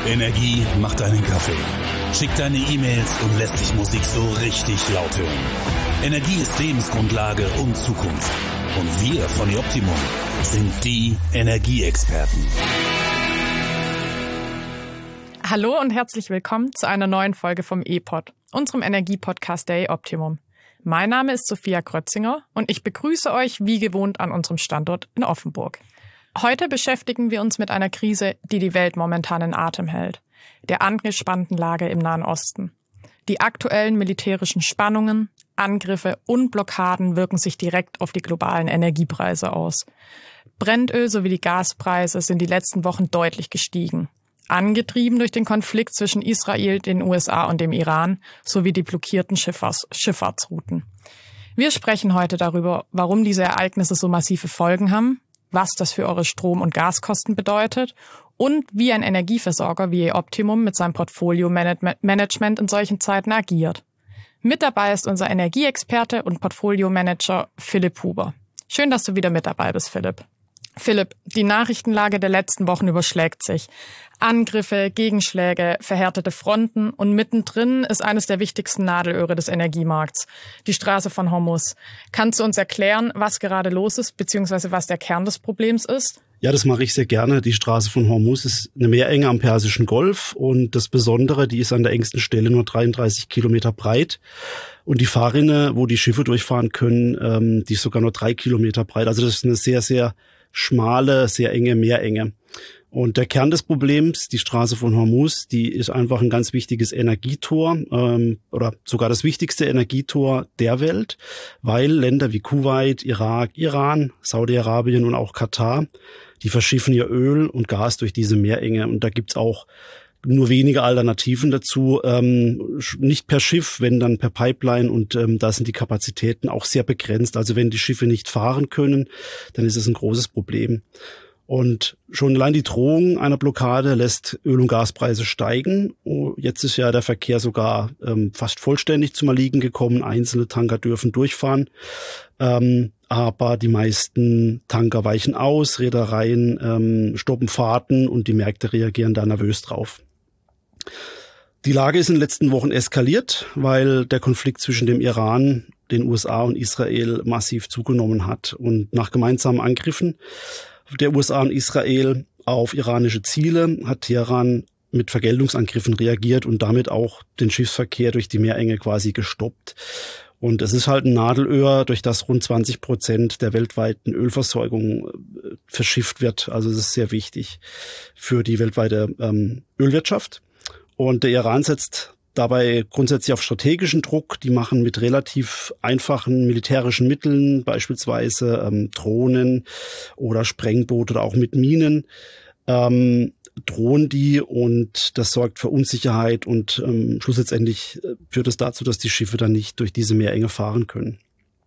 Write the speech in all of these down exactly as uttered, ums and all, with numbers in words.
Energie macht deinen Kaffee, schickt deine E-Mails und lässt sich Musik so richtig laut hören. Energie ist Lebensgrundlage und Zukunft. Und wir von Optimum sind die Energieexperten. Hallo und herzlich willkommen zu einer neuen Folge vom E-Pod, unserem Energie-Podcast der Optimum. Mein Name ist Sophia Krötzinger und ich begrüße euch wie gewohnt an unserem Standort in Offenburg. Heute beschäftigen wir uns mit einer Krise, die die Welt momentan in Atem hält, der angespannten Lage im Nahen Osten. Die aktuellen militärischen Spannungen, Angriffe und Blockaden wirken sich direkt auf die globalen Energiepreise aus. Brennöl sowie die Gaspreise sind die letzten Wochen deutlich gestiegen, angetrieben durch den Konflikt zwischen Israel, den U S A und dem Iran sowie die blockierten Schifffahrts- Schifffahrtsrouten. Wir sprechen heute darüber, warum diese Ereignisse so massive Folgen haben, was das für eure Strom- und Gaskosten bedeutet und wie ein Energieversorger wie Optimum mit seinem Portfolio-Management in solchen Zeiten agiert. Mit dabei ist unser Energieexperte und Portfolio-Manager Philipp Huber. Schön, dass du wieder mit dabei bist, Philipp. Philipp, die Nachrichtenlage der letzten Wochen überschlägt sich. Angriffe, Gegenschläge, verhärtete Fronten und mittendrin ist eines der wichtigsten Nadelöhre des Energiemarkts, die Straße von Hormuz. Kannst du uns erklären, was gerade los ist, beziehungsweise was der Kern des Problems ist? Ja, das mache ich sehr gerne. Die Straße von Hormuz ist eine Meerenge am Persischen Golf und das Besondere, die ist an der engsten Stelle nur dreiunddreißig Kilometer breit und die Fahrrinne, wo die Schiffe durchfahren können, ähm, die ist sogar nur drei Kilometer breit. Also das ist eine sehr, sehr schmale, sehr enge Meerenge. Und der Kern des Problems, die Straße von Hormuz, die ist einfach ein ganz wichtiges Energietor ähm, oder sogar das wichtigste Energietor der Welt, weil Länder wie Kuwait, Irak, Iran, Saudi-Arabien und auch Katar, die verschiffen ihr Öl und Gas durch diese Meerenge. Und da gibt's auch nur wenige Alternativen dazu, ähm, nicht per Schiff, wenn dann per Pipeline und ähm, da sind die Kapazitäten auch sehr begrenzt. Also wenn die Schiffe nicht fahren können, dann ist es ein großes Problem. Und schon allein die Drohung einer Blockade lässt Öl- und Gaspreise steigen. Jetzt ist ja der Verkehr sogar ähm, fast vollständig zum Erliegen gekommen. Einzelne Tanker dürfen durchfahren. Ähm, aber die meisten Tanker weichen aus, Reedereien ähm, stoppen Fahrten und die Märkte reagieren da nervös drauf. Die Lage ist in den letzten Wochen eskaliert, weil der Konflikt zwischen dem Iran, den U S A und Israel massiv zugenommen hat. Und nach gemeinsamen Angriffen der U S A und Israel auf iranische Ziele hat Teheran mit Vergeltungsangriffen reagiert und damit auch den Schiffsverkehr durch die Meerenge quasi gestoppt. Und es ist halt ein Nadelöhr, durch das rund zwanzig Prozent der weltweiten Ölversorgung verschifft wird. Also es ist sehr wichtig für die weltweite ähm, Ölwirtschaft. Und der Iran setzt dabei grundsätzlich auf strategischen Druck. Die machen mit relativ einfachen militärischen Mitteln, beispielsweise ähm, Drohnen oder Sprengboote oder auch mit Minen, ähm, drohen die und das sorgt für Unsicherheit und ähm, schlussendlich führt es dazu, dass die Schiffe dann nicht durch diese Meerenge fahren können.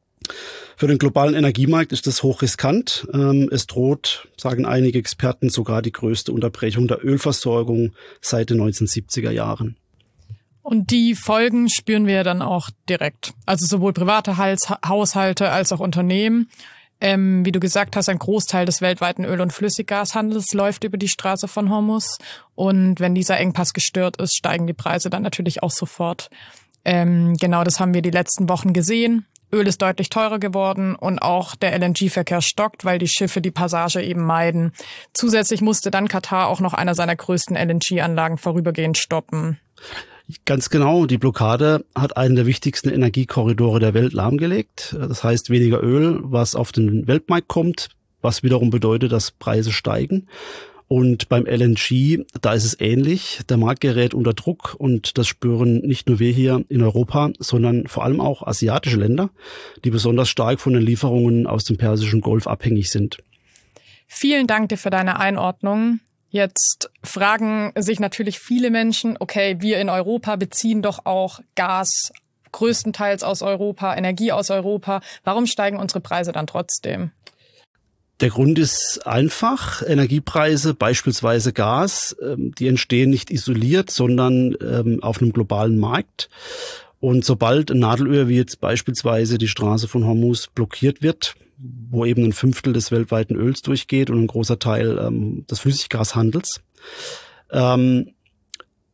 Für den globalen Energiemarkt ist das hochriskant. Ähm, es droht, sagen einige Experten, sogar die größte Unterbrechung der Ölversorgung seit den neunzehnhundertsiebziger Jahren. Und die Folgen spüren wir dann auch direkt. Also sowohl private Haushalte als auch Unternehmen. Ähm, wie du gesagt hast, ein Großteil des weltweiten Öl- und Flüssiggashandels läuft über die Straße von Hormuz. Und wenn dieser Engpass gestört ist, steigen die Preise dann natürlich auch sofort. Ähm, genau das haben wir die letzten Wochen gesehen. Öl ist deutlich teurer geworden und auch der L N G-Verkehr stockt, weil die Schiffe die Passage eben meiden. Zusätzlich musste dann Katar auch noch einer seiner größten L N G-Anlagen vorübergehend stoppen. Ganz genau. Die Blockade hat einen der wichtigsten Energiekorridore der Welt lahmgelegt. Das heißt weniger Öl, was auf den Weltmarkt kommt, was wiederum bedeutet, dass Preise steigen. Und beim L N G, da ist es ähnlich. Der Markt gerät unter Druck und das spüren nicht nur wir hier in Europa, sondern vor allem auch asiatische Länder, die besonders stark von den Lieferungen aus dem Persischen Golf abhängig sind. Vielen Dank dir für deine Einordnung. Jetzt fragen sich natürlich viele Menschen, okay, wir in Europa beziehen doch auch Gas größtenteils aus Europa, Energie aus Europa. Warum steigen unsere Preise dann trotzdem? Der Grund ist einfach. Energiepreise, beispielsweise Gas, die entstehen nicht isoliert, sondern auf einem globalen Markt. Und sobald ein Nadelöhr wie jetzt beispielsweise die Straße von Hormuz blockiert wird, wo eben ein Fünftel des weltweiten Öls durchgeht und ein großer Teil ähm, des Flüssiggashandels, ähm,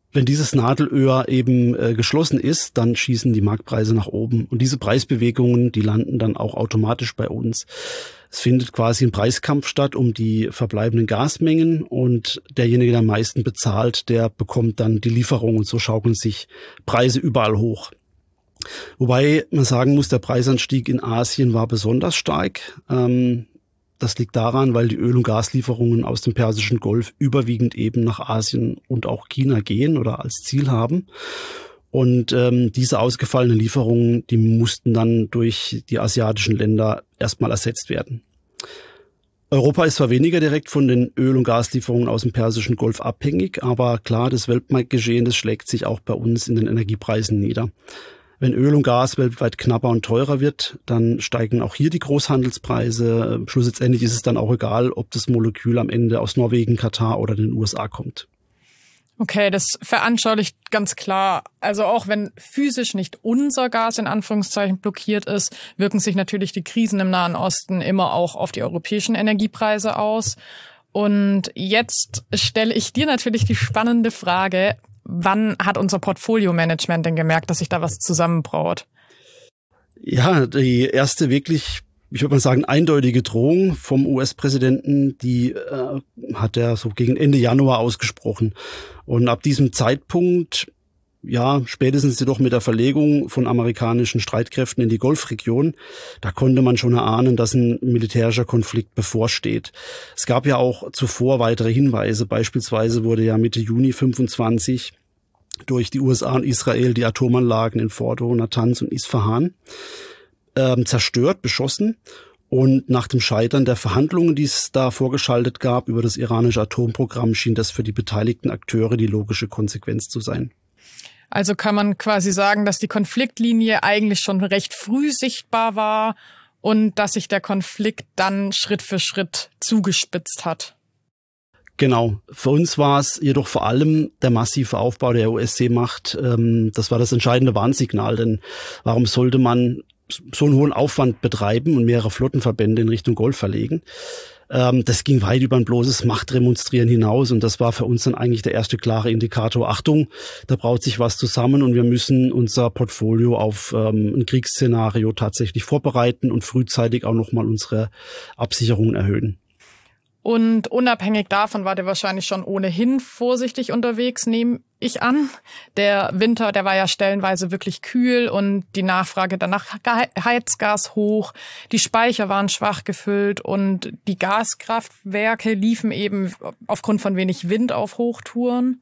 Wenn dieses Nadelöhr eben äh, geschlossen ist, dann schießen die Marktpreise nach oben. Und diese Preisbewegungen, die landen dann auch automatisch bei uns. Es findet quasi ein Preiskampf statt um die verbleibenden Gasmengen und derjenige, der am meisten bezahlt, der bekommt dann die Lieferung und so schaukeln sich Preise überall hoch. Wobei man sagen muss, der Preisanstieg in Asien war besonders stark. Ähm, Das liegt daran, weil die Öl- und Gaslieferungen aus dem Persischen Golf überwiegend eben nach Asien und auch China gehen oder als Ziel haben. Und ähm, diese ausgefallenen Lieferungen, die mussten dann durch die asiatischen Länder erstmal ersetzt werden. Europa ist zwar weniger direkt von den Öl- und Gaslieferungen aus dem Persischen Golf abhängig, aber klar, das Weltmarktgeschehen, das schlägt sich auch bei uns in den Energiepreisen nieder. Wenn Öl und Gas weltweit knapper und teurer wird, dann steigen auch hier die Großhandelspreise. Schlussendlich ist es dann auch egal, ob das Molekül am Ende aus Norwegen, Katar oder den U S A kommt. Okay, das veranschaulicht ganz klar. Also auch wenn physisch nicht unser Gas in Anführungszeichen blockiert ist, wirken sich natürlich die Krisen im Nahen Osten immer auch auf die europäischen Energiepreise aus. Und jetzt stelle ich dir natürlich die spannende Frage: Wann hat unser Portfolio-Management denn gemerkt, dass sich da was zusammenbraut? Ja, die erste wirklich, ich würde mal sagen, eindeutige Drohung vom U S-Präsidenten, die äh, hat er so gegen Ende Januar ausgesprochen. Und ab diesem Zeitpunkt, ja, spätestens jedoch mit der Verlegung von amerikanischen Streitkräften in die Golfregion, da konnte man schon erahnen, dass ein militärischer Konflikt bevorsteht. Es gab ja auch zuvor weitere Hinweise. Beispielsweise wurde ja Mitte Juni fünfundzwanzig durch die U S A und Israel die Atomanlagen in Fordo, Natanz und Isfahan ähm, zerstört, beschossen. Und nach dem Scheitern der Verhandlungen, die es da vorgeschaltet gab über das iranische Atomprogramm, schien das für die beteiligten Akteure die logische Konsequenz zu sein. Also kann man quasi sagen, dass die Konfliktlinie eigentlich schon recht früh sichtbar war und dass sich der Konflikt dann Schritt für Schritt zugespitzt hat. Genau. Für uns war es jedoch vor allem der massive Aufbau der U S-Seemacht. Das war das entscheidende Warnsignal, denn warum sollte man so einen hohen Aufwand betreiben und mehrere Flottenverbände in Richtung Golf verlegen? Das ging weit über ein bloßes Machtdemonstrieren hinaus und das war für uns dann eigentlich der erste klare Indikator. Achtung, da braut sich was zusammen und wir müssen unser Portfolio auf ähm, ein Kriegsszenario tatsächlich vorbereiten und frühzeitig auch nochmal unsere Absicherungen erhöhen. Und unabhängig davon war der wahrscheinlich schon ohnehin vorsichtig unterwegs, nehme ich an. Der Winter, der war ja stellenweise wirklich kühl und die Nachfrage danach Heizgas hoch. Die Speicher waren schwach gefüllt und die Gaskraftwerke liefen eben aufgrund von wenig Wind auf Hochtouren.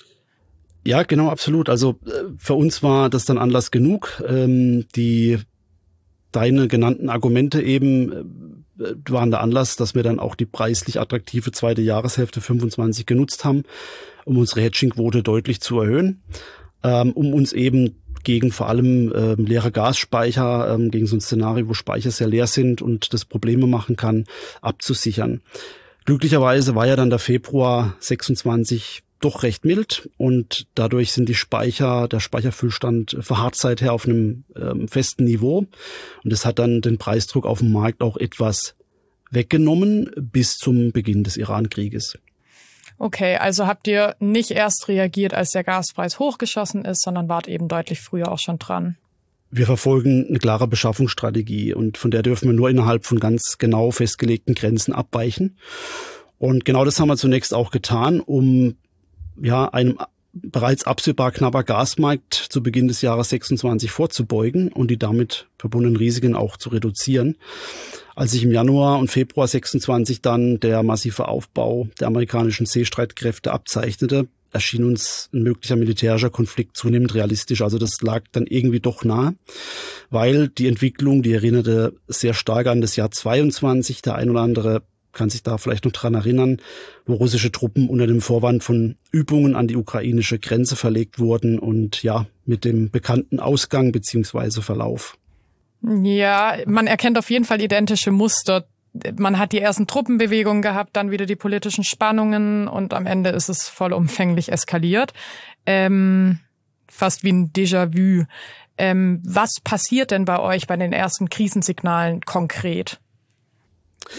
Ja, genau, absolut. Also für uns war das dann Anlass genug. Ähm, die deine genannten Argumente eben waren der Anlass, dass wir dann auch die preislich attraktive zweite Jahreshälfte fünfundzwanzig genutzt haben, um unsere Hedging-Quote deutlich zu erhöhen, ähm, um uns eben gegen vor allem äh, leere Gasspeicher, ähm, gegen so ein Szenario, wo Speicher sehr leer sind und das Probleme machen kann, abzusichern. Glücklicherweise war ja dann der Februar sechsundzwanzig doch recht mild und dadurch sind die Speicher, der Speicherfüllstand verharrt seither auf einem ähm, festen Niveau und das hat dann den Preisdruck auf dem Markt auch etwas weggenommen bis zum Beginn des Iran-Krieges. Okay, also habt ihr nicht erst reagiert, als der Gaspreis hochgeschossen ist, sondern wart eben deutlich früher auch schon dran. Wir verfolgen eine klare Beschaffungsstrategie und von der dürfen wir nur innerhalb von ganz genau festgelegten Grenzen abweichen. Und genau das haben wir zunächst auch getan, um ja einem bereits absehbar knapper Gasmarkt zu Beginn des Jahres sechsundzwanzig vorzubeugen und die damit verbundenen Risiken auch zu reduzieren. Als sich im Januar und Februar sechsundzwanzig dann der massive Aufbau der amerikanischen Seestreitkräfte abzeichnete, erschien uns ein möglicher militärischer Konflikt zunehmend realistisch. Also das lag dann irgendwie doch nah, weil die Entwicklung, die erinnerte sehr stark an das Jahr zweiundzwanzig. Der ein oder andere kann sich da vielleicht noch dran erinnern, wo russische Truppen unter dem Vorwand von Übungen an die ukrainische Grenze verlegt wurden und ja, mit dem bekannten Ausgang beziehungsweise Verlauf. Ja, man erkennt auf jeden Fall identische Muster. Man hat die ersten Truppenbewegungen gehabt, dann wieder die politischen Spannungen und am Ende ist es vollumfänglich eskaliert. Ähm, fast wie ein Déjà-vu. Ähm, was passiert denn bei euch bei den ersten Krisensignalen konkret?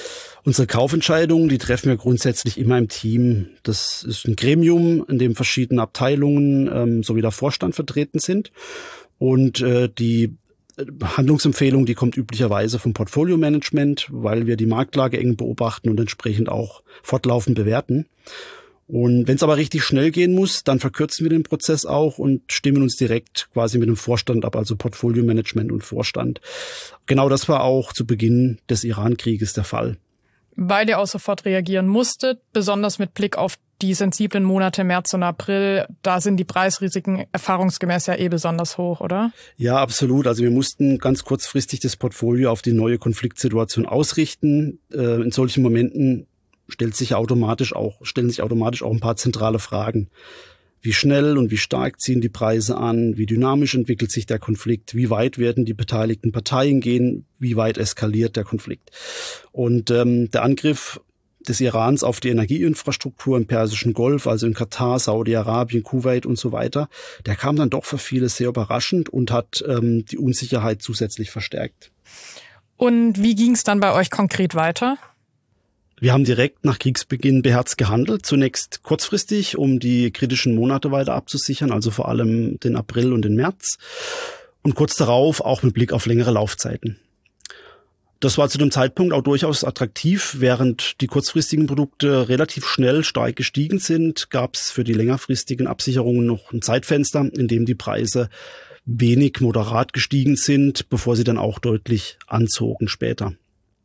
Unsere Kaufentscheidungen, die treffen wir grundsätzlich immer im Team. Das ist ein Gremium, in dem verschiedene Abteilungen ähm, sowie der Vorstand vertreten sind. Und äh, die Handlungsempfehlung, die kommt üblicherweise vom Portfolio-Management, weil wir die Marktlage eng beobachten und entsprechend auch fortlaufend bewerten. Und wenn es aber richtig schnell gehen muss, dann verkürzen wir den Prozess auch und stimmen uns direkt quasi mit dem Vorstand ab, also Portfolio-Management und Vorstand. Genau das war auch zu Beginn des Iran-Krieges der Fall. Weil ihr auch sofort reagieren musstet, besonders mit Blick auf die sensiblen Monate März und April, da sind die Preisrisiken erfahrungsgemäß ja eh besonders hoch, oder? Ja, absolut. Also wir mussten ganz kurzfristig das Portfolio auf die neue Konfliktsituation ausrichten. In solchen Momenten stellt sich automatisch auch, stellen sich automatisch auch ein paar zentrale Fragen. Wie schnell und wie stark ziehen die Preise an? Wie dynamisch entwickelt sich der Konflikt? Wie weit werden die beteiligten Parteien gehen? Wie weit eskaliert der Konflikt? Und ähm, der Angriff des Irans auf die Energieinfrastruktur im Persischen Golf, also in Katar, Saudi-Arabien, Kuwait und so weiter, der kam dann doch für viele sehr überraschend und hat ähm, die Unsicherheit zusätzlich verstärkt. Und wie ging es dann bei euch konkret weiter? Wir haben direkt nach Kriegsbeginn beherzt gehandelt. Zunächst kurzfristig, um die kritischen Monate weiter abzusichern, also vor allem den April und den März. Und kurz darauf auch mit Blick auf längere Laufzeiten. Das war zu dem Zeitpunkt auch durchaus attraktiv. Während die kurzfristigen Produkte relativ schnell stark gestiegen sind, gab es für die längerfristigen Absicherungen noch ein Zeitfenster, in dem die Preise wenig moderat gestiegen sind, bevor sie dann auch deutlich anzogen später.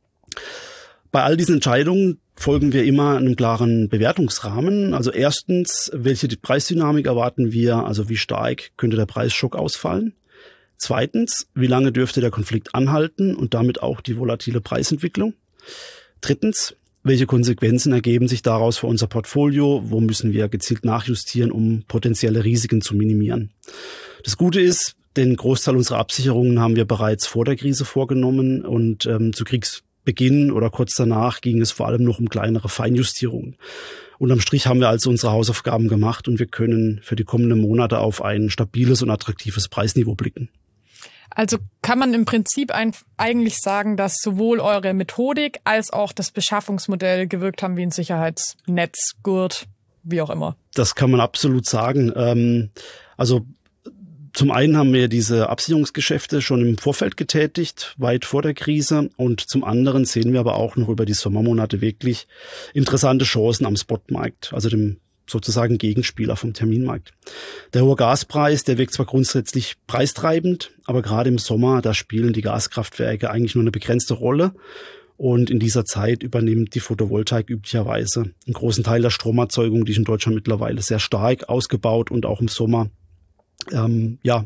Bei all diesen Entscheidungen folgen wir immer einem klaren Bewertungsrahmen. Also erstens, welche Preisdynamik erwarten wir, also wie stark könnte der Preisschock ausfallen? Zweitens, wie lange dürfte der Konflikt anhalten und damit auch die volatile Preisentwicklung? Drittens, welche Konsequenzen ergeben sich daraus für unser Portfolio? Wo müssen wir gezielt nachjustieren, um potenzielle Risiken zu minimieren? Das Gute ist, den Großteil unserer Absicherungen haben wir bereits vor der Krise vorgenommen und ähm, zu Kriegsbeginn oder kurz danach ging es vor allem noch um kleinere Feinjustierungen. Unterm Strich haben wir also unsere Hausaufgaben gemacht und wir können für die kommenden Monate auf ein stabiles und attraktives Preisniveau blicken. Also kann man im Prinzip ein, eigentlich sagen, dass sowohl eure Methodik als auch das Beschaffungsmodell gewirkt haben wie ein Sicherheitsnetz, Gurt, wie auch immer. Das kann man absolut sagen. Ähm, also zum einen haben wir diese Absicherungsgeschäfte schon im Vorfeld getätigt, weit vor der Krise. Und zum anderen sehen wir aber auch noch über die Sommermonate wirklich interessante Chancen am Spotmarkt, also dem sozusagen Gegenspieler vom Terminmarkt. Der hohe Gaspreis, der wirkt zwar grundsätzlich preistreibend, aber gerade im Sommer, da spielen die Gaskraftwerke eigentlich nur eine begrenzte Rolle. Und in dieser Zeit übernimmt die Photovoltaik üblicherweise einen großen Teil der Stromerzeugung, die ist in Deutschland mittlerweile sehr stark ausgebaut und auch im Sommer ähm, ja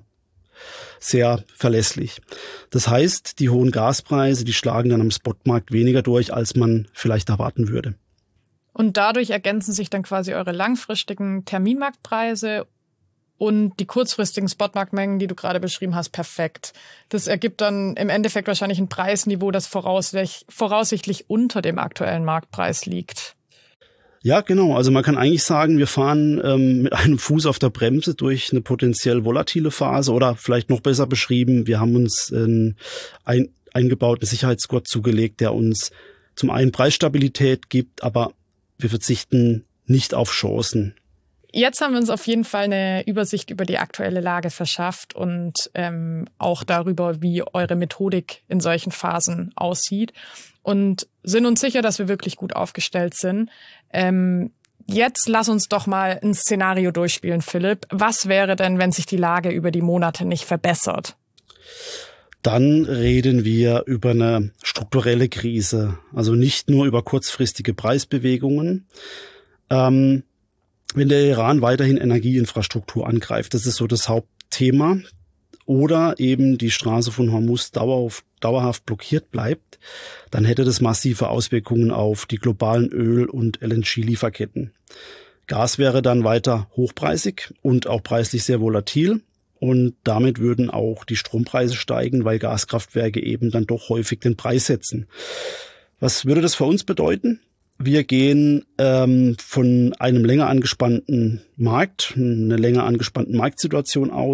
sehr verlässlich. Das heißt, die hohen Gaspreise, die schlagen dann am Spotmarkt weniger durch, als man vielleicht erwarten würde. Und dadurch ergänzen sich dann quasi eure langfristigen Terminmarktpreise und die kurzfristigen Spotmarktmengen, die du gerade beschrieben hast, perfekt. Das ergibt dann im Endeffekt wahrscheinlich ein Preisniveau, das voraussichtlich, voraussichtlich unter dem aktuellen Marktpreis liegt. Ja, genau. Also man kann eigentlich sagen, wir fahren ähm, mit einem Fuß auf der Bremse durch eine potenziell volatile Phase oder vielleicht noch besser beschrieben, wir haben uns äh, ein eingebauten Sicherheitsgurt zugelegt, der uns zum einen Preisstabilität gibt, aber wir verzichten nicht auf Chancen. Jetzt haben wir uns auf jeden Fall eine Übersicht über die aktuelle Lage verschafft und ähm, auch darüber, wie eure Methodik in solchen Phasen aussieht und sind uns sicher, dass wir wirklich gut aufgestellt sind. Ähm, jetzt lass uns doch mal ein Szenario durchspielen, Philipp. Was wäre denn, wenn sich die Lage über die Monate nicht verbessert? Dann reden wir über eine strukturelle Krise, also nicht nur über kurzfristige Preisbewegungen. Ähm, wenn der Iran weiterhin Energieinfrastruktur angreift, das ist so das Hauptthema, oder eben die Straße von Hormuz dauerhaft, dauerhaft blockiert bleibt, dann hätte das massive Auswirkungen auf die globalen Öl- und L N G-Lieferketten. Gas wäre dann weiter hochpreisig und auch preislich sehr volatil. Und damit würden auch die Strompreise steigen, weil Gaskraftwerke eben dann doch häufig den Preis setzen. Was würde das für uns bedeuten? Wir gehen ähm, von einem länger angespannten Markt, einer länger angespannten Marktsituation aus,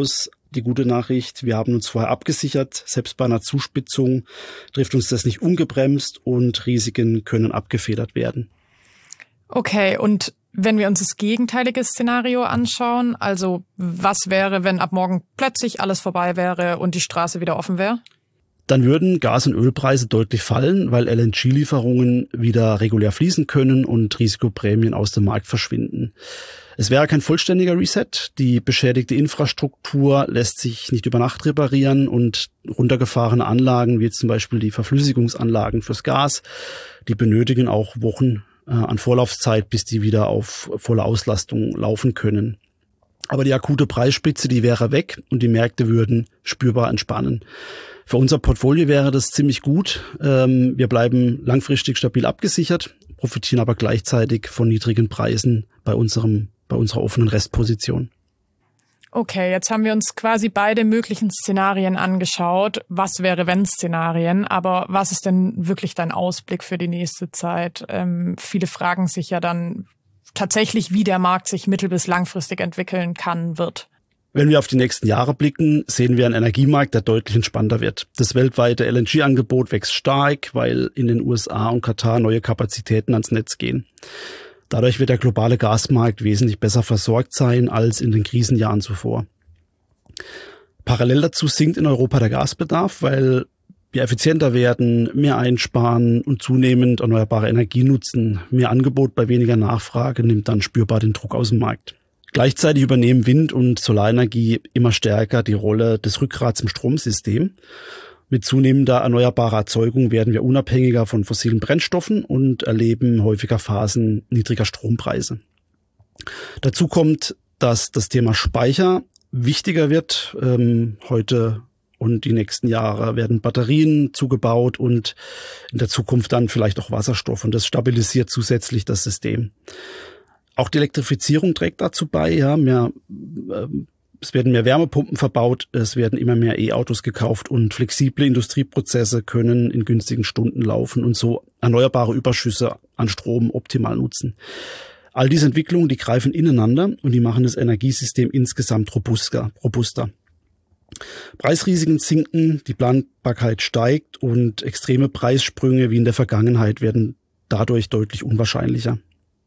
Die gute Nachricht, wir haben uns vorher abgesichert. Selbst bei einer Zuspitzung trifft uns das nicht ungebremst und Risiken können abgefedert werden. Okay, und wenn wir uns das gegenteilige Szenario anschauen, also was wäre, wenn ab morgen plötzlich alles vorbei wäre und die Straße wieder offen wäre? Dann würden Gas- und Ölpreise deutlich fallen, weil L N G-Lieferungen wieder regulär fließen können und Risikoprämien aus dem Markt verschwinden. Es wäre kein vollständiger Reset. Die beschädigte Infrastruktur lässt sich nicht über Nacht reparieren und runtergefahrene Anlagen, wie jetzt zum Beispiel die Verflüssigungsanlagen fürs Gas, die benötigen auch Wochen äh, an Vorlaufzeit, bis die wieder auf volle Auslastung laufen können. Aber die akute Preisspitze, die wäre weg und die Märkte würden spürbar entspannen. Für unser Portfolio wäre das ziemlich gut. Wir bleiben langfristig stabil abgesichert, profitieren aber gleichzeitig von niedrigen Preisen bei unserem, bei unserer offenen Restposition. Okay, jetzt haben wir uns quasi beide möglichen Szenarien angeschaut. Was wäre wenn Szenarien? Aber was ist denn wirklich dein Ausblick für die nächste Zeit? Ähm, viele fragen sich ja dann tatsächlich, wie der Markt sich mittel- bis langfristig entwickeln kann, wird. Wenn wir auf die nächsten Jahre blicken, sehen wir einen Energiemarkt, der deutlich entspannter wird. Das weltweite L N G-Angebot wächst stark, weil in den U S A und Katar neue Kapazitäten ans Netz gehen. Dadurch wird der globale Gasmarkt wesentlich besser versorgt sein als in den Krisenjahren zuvor. Parallel dazu sinkt in Europa der Gasbedarf, weil wir effizienter werden, mehr einsparen und zunehmend erneuerbare Energie nutzen. Mehr Angebot bei weniger Nachfrage nimmt dann spürbar den Druck aus dem Markt. Gleichzeitig übernehmen Wind- und Solarenergie immer stärker die Rolle des Rückgrats im Stromsystem. Mit zunehmender erneuerbarer Erzeugung werden wir unabhängiger von fossilen Brennstoffen und erleben häufiger Phasen niedriger Strompreise. Dazu kommt, dass das Thema Speicher wichtiger wird. Ähm, heute und die nächsten Jahre werden Batterien zugebaut und in der Zukunft dann vielleicht auch Wasserstoff. Und das stabilisiert zusätzlich das System. Auch die Elektrifizierung trägt dazu bei. Ja, mehr, äh, es werden mehr Wärmepumpen verbaut, es werden immer mehr E-Autos gekauft und flexible Industrieprozesse können in günstigen Stunden laufen und so erneuerbare Überschüsse an Strom optimal nutzen. All diese Entwicklungen, die greifen ineinander und die machen das Energiesystem insgesamt robuster. robuster. Preisrisiken sinken, die Planbarkeit steigt und extreme Preissprünge wie in der Vergangenheit werden dadurch deutlich unwahrscheinlicher.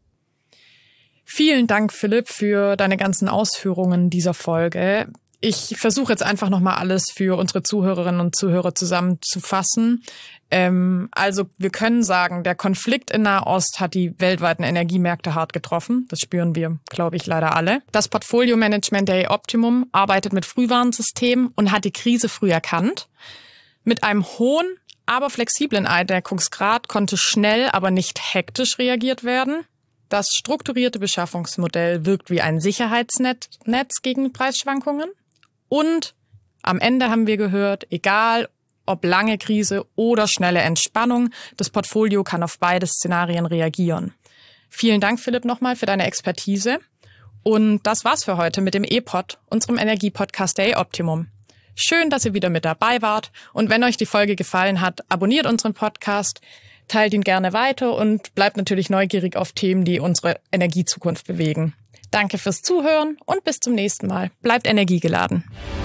Vielen Dank, Philipp, für deine ganzen Ausführungen dieser Folge. Ich versuche jetzt einfach nochmal alles für unsere Zuhörerinnen und Zuhörer zusammenzufassen. Ähm, also wir können sagen, der Konflikt in Nahost hat die weltweiten Energiemärkte hart getroffen. Das spüren wir, glaube ich, leider alle. Das Portfolio-Management der E-Optimum arbeitet mit Frühwarnsystemen und hat die Krise früh erkannt. Mit einem hohen, aber flexiblen Eindeckungsgrad konnte schnell, aber nicht hektisch reagiert werden. Das strukturierte Beschaffungsmodell wirkt wie ein Sicherheitsnetz gegen Preisschwankungen. Und am Ende haben wir gehört, egal ob lange Krise oder schnelle Entspannung, das Portfolio kann auf beide Szenarien reagieren. Vielen Dank, Philipp, nochmal für deine Expertise. Und das war's für heute mit dem E-Pod, unserem Energie-Podcast der E-Optimum. Schön, dass ihr wieder mit dabei wart. Und wenn euch die Folge gefallen hat, abonniert unseren Podcast, teilt ihn gerne weiter und bleibt natürlich neugierig auf Themen, die unsere Energiezukunft bewegen. Danke fürs Zuhören und bis zum nächsten Mal. Bleibt energiegeladen.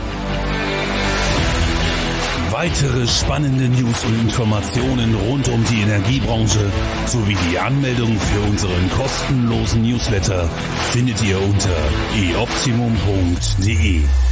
Weitere spannende News und Informationen rund um die Energiebranche sowie die Anmeldung für unseren kostenlosen Newsletter findet ihr unter e optimum punkt de.